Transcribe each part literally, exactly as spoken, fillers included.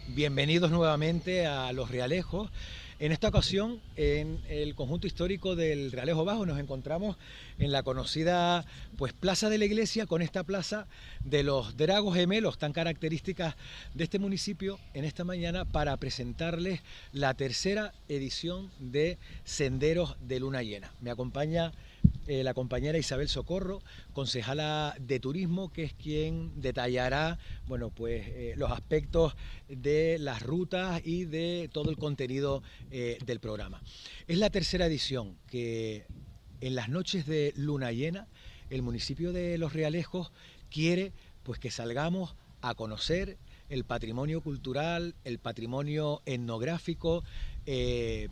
Bienvenidos nuevamente a Los Realejos. En esta ocasión, en el conjunto histórico del Realejo Bajo, nos encontramos en la conocida pues, Plaza de la Iglesia, con esta plaza de los dragos gemelos tan características de este municipio, en esta mañana para presentarles la tercera edición de Senderos de Luna Llena. Me acompaña Eh, la compañera Isabel Socorro, concejala de Turismo, que es quien detallará bueno, pues, eh, los aspectos de las rutas y de todo el contenido eh, del programa. Es la tercera edición que en las noches de luna llena el municipio de Los Realejos quiere pues, que salgamos a conocer el patrimonio cultural, el patrimonio etnográfico, eh,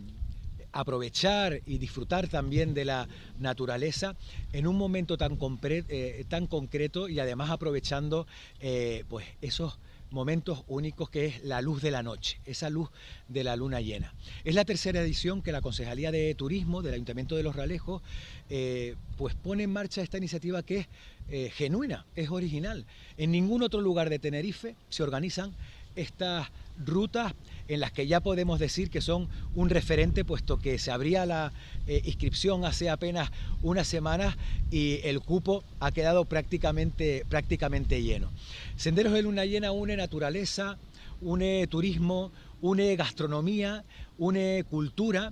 aprovechar y disfrutar también de la naturaleza en un momento tan, eh, tan concreto y además aprovechando eh, pues esos momentos únicos que es la luz de la noche, esa luz de la luna llena. Es la tercera edición que la Concejalía de Turismo del Ayuntamiento de Los Realejos eh, pues pone en marcha esta iniciativa que es eh, genuina, es original. En ningún otro lugar de Tenerife se organizan estas rutas en las que ya podemos decir que son un referente, puesto que se abría la eh, inscripción hace apenas unas semanas y el cupo ha quedado prácticamente, prácticamente lleno. Senderos de Luna Llena une naturaleza, une turismo, une gastronomía, une cultura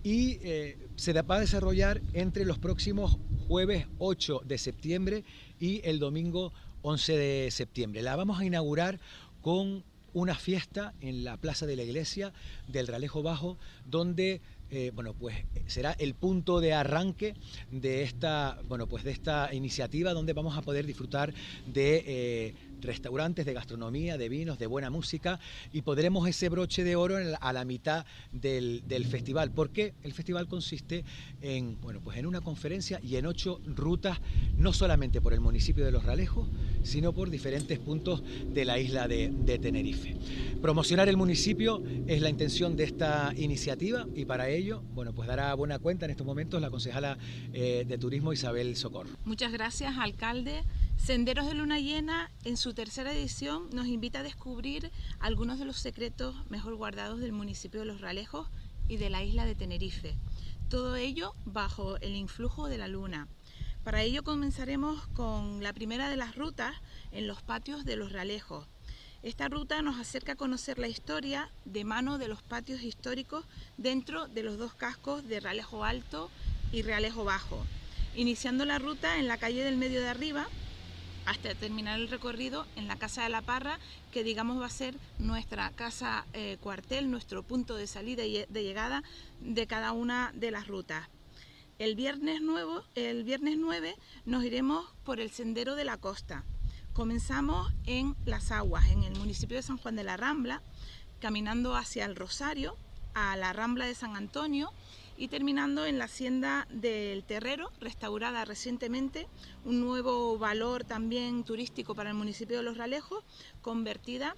y eh, se va a desarrollar entre los próximos jueves ocho de septiembre y el domingo once de septiembre. La vamos a inaugurar con una fiesta en la Plaza de la Iglesia del Realejo Bajo, donde eh, bueno, pues, será el punto de arranque de esta, bueno, pues, de esta iniciativa, donde vamos a poder disfrutar de eh, restaurantes, de gastronomía, de vinos, de buena música, y podremos ese broche de oro en la, a la mitad del, del festival, porque el festival consiste en, bueno, pues, en una conferencia y en ocho rutas, no solamente por el municipio de Los Realejos, sino por diferentes puntos de la isla de, de Tenerife. Promocionar el municipio es la intención de esta iniciativa y para ello, bueno, pues dará buena cuenta en estos momentos la concejala eh, de Turismo Isabel Socorro. Muchas gracias, alcalde. Senderos de Luna Llena, en su tercera edición, nos invita a descubrir algunos de los secretos mejor guardados del municipio de Los Realejos y de la isla de Tenerife. Todo ello bajo el influjo de la luna. Para ello comenzaremos con la primera de las rutas en los patios de Los Realejos. Esta ruta nos acerca a conocer la historia de mano de los patios históricos dentro de los dos cascos de Realejo Alto y Realejo Bajo, iniciando la ruta en la calle del Medio de Arriba hasta terminar el recorrido en la Casa de la Parra, que digamos va a ser nuestra casa eh, cuartel, nuestro punto de salida y de llegada de cada una de las rutas. El viernes, nuevo, el viernes nueve nos iremos por el Sendero de la Costa. Comenzamos en Las Aguas, en el municipio de San Juan de la Rambla, caminando hacia el Rosario, a la Rambla de San Antonio y terminando en la Hacienda del Terrero, restaurada recientemente, un nuevo valor también turístico para el municipio de Los Realejos, convertida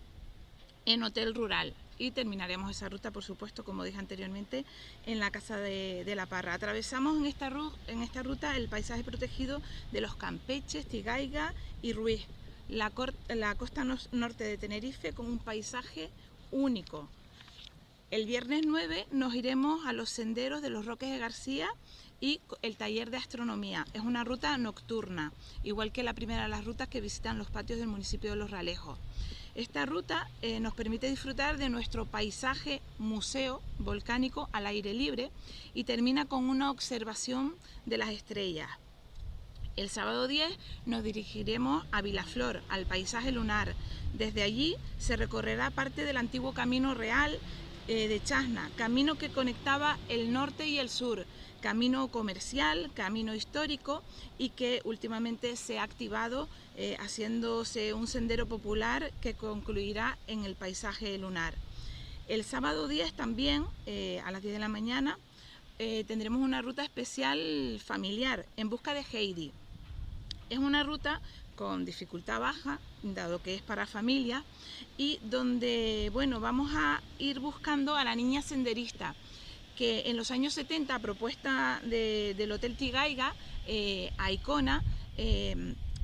en hotel rural. Y terminaremos esa ruta, por supuesto, como dije anteriormente, en la Casa de, de la Parra. Atravesamos en esta, en esta ruta el paisaje protegido de los Campeches, Tigaiga y Ruiz, la, la costa no, norte de Tenerife, con un paisaje único. El viernes nueve nos iremos a los senderos de los Roques de García y el taller de astronomía. Es una ruta nocturna, igual que la primera de las rutas que visitan los patios del municipio de Los Realejos. Esta ruta eh, nos permite disfrutar de nuestro paisaje museo volcánico al aire libre y termina con una observación de las estrellas. El sábado diez nos dirigiremos a Vilaflor, al paisaje lunar. Desde allí se recorrerá parte del antiguo Camino Real eh, de Chasna, camino que conectaba el norte y el sur, camino comercial, camino histórico y que últimamente se ha activado eh, haciéndose un sendero popular que concluirá en el paisaje lunar. El sábado diez también, eh, a las diez de la mañana, eh, tendremos una ruta especial familiar, En Busca de Heidi. Es una ruta con dificultad baja, dado que es para familias, y donde, bueno, vamos a ir buscando a la niña senderista, que en los años setenta, a propuesta de, del Hotel Tigaiga, eh, a Icona, eh,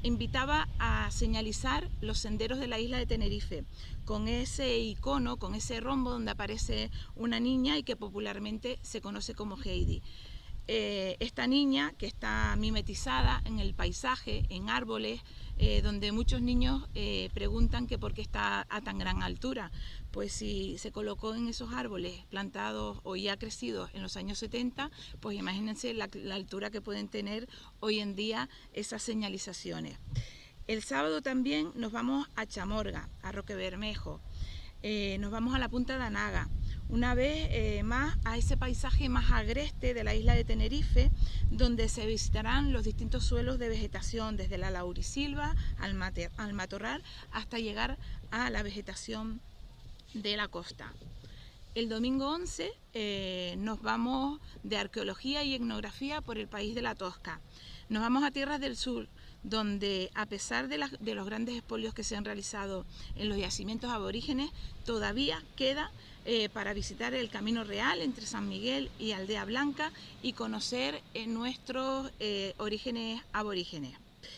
invitaba a señalizar los senderos de la isla de Tenerife, con ese icono, con ese rombo donde aparece una niña y que popularmente se conoce como Heidi. Eh, esta niña que está mimetizada en el paisaje, en árboles, eh, donde muchos niños eh, preguntan que por qué está a tan gran altura. Pues si se colocó en esos árboles plantados o ya crecidos en los años setenta, pues imagínense la, la altura que pueden tener hoy en día esas señalizaciones. El sábado también nos vamos a Chamorga, a Roque Bermejo, eh, nos vamos a la Punta de Anaga, una vez eh, más a ese paisaje más agreste de la isla de Tenerife, donde se visitarán los distintos suelos de vegetación, desde la laurisilva al, mate, al matorral, hasta llegar a la vegetación de la costa. El domingo once eh, nos vamos de arqueología y etnografía por el país de la Tosca. Nos vamos a Tierras del Sur, donde a pesar de, la, de los grandes expolios que se han realizado en los yacimientos aborígenes, todavía queda eh, para visitar el Camino Real entre San Miguel y Aldea Blanca y conocer eh, nuestros eh, orígenes aborígenes.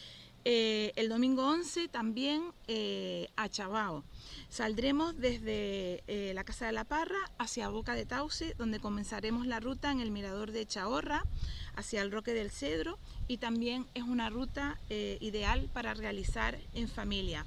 Eh, el domingo once también eh, a Chabao. Saldremos desde eh, la Casa de la Parra hacia Boca de Tauce, donde comenzaremos la ruta en el mirador de Chahorra hacia el Roque del Cedro, y también es una ruta eh, ideal para realizar en familia.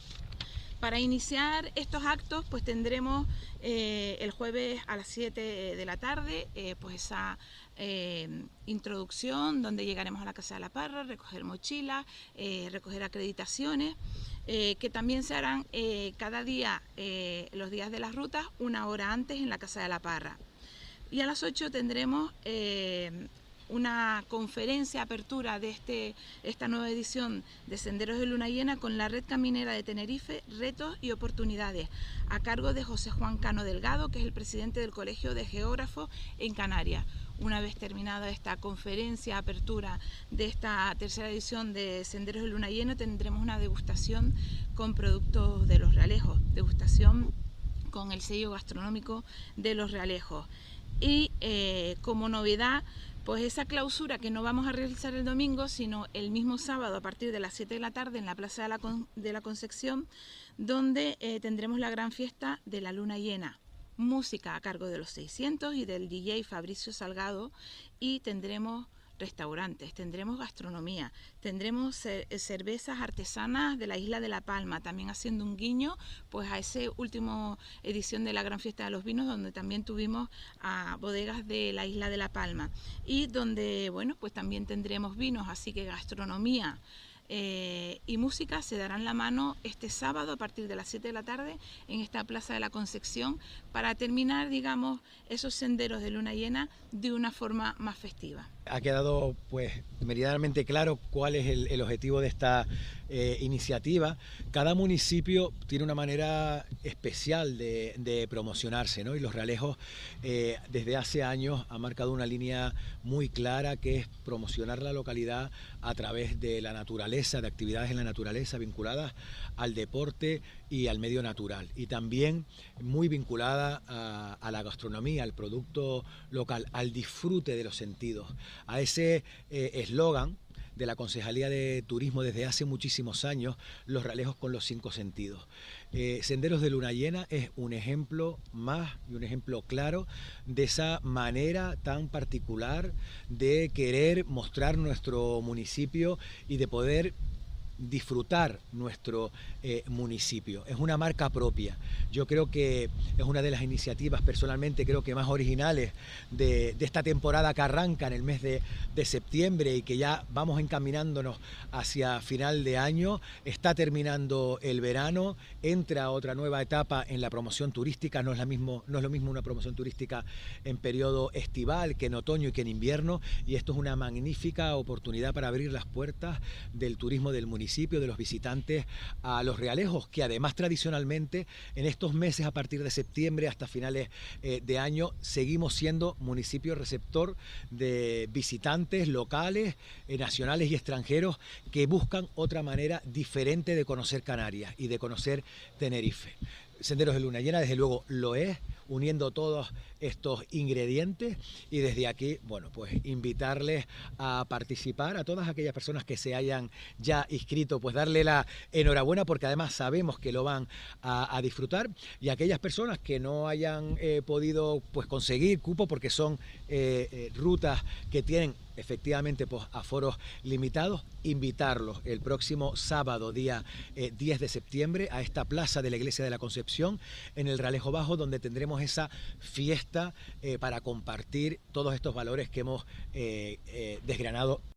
Para iniciar estos actos pues tendremos eh, el jueves a las siete de la tarde eh, pues esa eh, introducción donde llegaremos a la Casa de la Parra, recoger mochilas, eh, recoger acreditaciones, eh, que también se harán eh, cada día, eh, los días de las rutas, una hora antes en la Casa de la Parra. Y a las ocho tendremos eh, una conferencia, apertura de este, esta nueva edición de Senderos de Luna Llena con la Red Caminera de Tenerife, Retos y Oportunidades, a cargo de José Juan Cano Delgado, que es el presidente del Colegio de Geógrafos en Canarias. Una vez terminada esta conferencia, apertura de esta tercera edición de Senderos de Luna Llena, tendremos una degustación con productos de Los Realejos, degustación con el sello gastronómico de Los Realejos. Y eh, como novedad, pues esa clausura que no vamos a realizar el domingo, sino el mismo sábado a partir de las siete de la tarde en la Plaza de la, Con de la Concepción, donde eh, tendremos la gran fiesta de la Luna Llena. Música a cargo de los seiscientos y del D J Fabricio Salgado, y tendremos restaurantes, tendremos gastronomía, tendremos cervezas artesanas de la isla de La Palma, también haciendo un guiño pues a esa última edición de la Gran Fiesta de los Vinos, donde también tuvimos a bodegas de la isla de La Palma, y donde bueno pues también tendremos vinos, así que gastronomía Eh, y música se darán la mano este sábado a partir de las siete de la tarde en esta Plaza de la Concepción, para terminar, digamos, esos senderos de luna llena de una forma más festiva. Ha quedado pues meridianamente claro cuál es el, el objetivo de esta eh, iniciativa. Cada municipio tiene una manera especial de, de promocionarse, ¿no? Y Los Realejos eh, desde hace años ha marcado una línea muy clara, que es promocionar la localidad a través de la naturaleza, de actividades en la naturaleza vinculadas al deporte y al medio natural, y también muy vinculada a, a la gastronomía, al producto local, al disfrute de los sentidos, a ese eslogan eh, de la Concejalía de Turismo desde hace muchísimos años, Los Realejos con los cinco sentidos. Eh, Senderos de Luna Llena es un ejemplo más y un ejemplo claro de esa manera tan particular de querer mostrar nuestro municipio y de poder disfrutar nuestro eh, municipio. Es una marca propia. Yo creo que es una de las iniciativas, personalmente creo que más originales de, de esta temporada que arranca en el mes de, de septiembre y que ya vamos encaminándonos hacia final de año. Está terminando el verano, entra otra nueva etapa en la promoción turística. No es, la mismo, no es lo mismo una promoción turística en periodo estival que en otoño y que en invierno, y esto es una magnífica oportunidad para abrir las puertas del turismo del municipio, de los visitantes a Los Realejos, que además tradicionalmente en estos meses a partir de septiembre hasta finales eh, de año seguimos siendo municipio receptor de visitantes locales, eh, nacionales y extranjeros que buscan otra manera diferente de conocer Canarias y de conocer Tenerife. Senderos de Luna Llena desde luego lo es uniendo todos estos ingredientes y desde aquí, bueno, pues invitarles a participar, a todas aquellas personas que se hayan ya inscrito, pues darle la enhorabuena porque además sabemos que lo van a, a disfrutar, y a aquellas personas que no hayan eh, podido pues conseguir cupo porque son eh, eh, rutas que tienen efectivamente pues aforos limitados, invitarlos el próximo sábado, día eh, diez de septiembre, a esta plaza de la Iglesia de la Concepción en el Realejo Bajo, donde tendremos esa fiesta eh, para compartir todos estos valores que hemos eh, eh, desgranado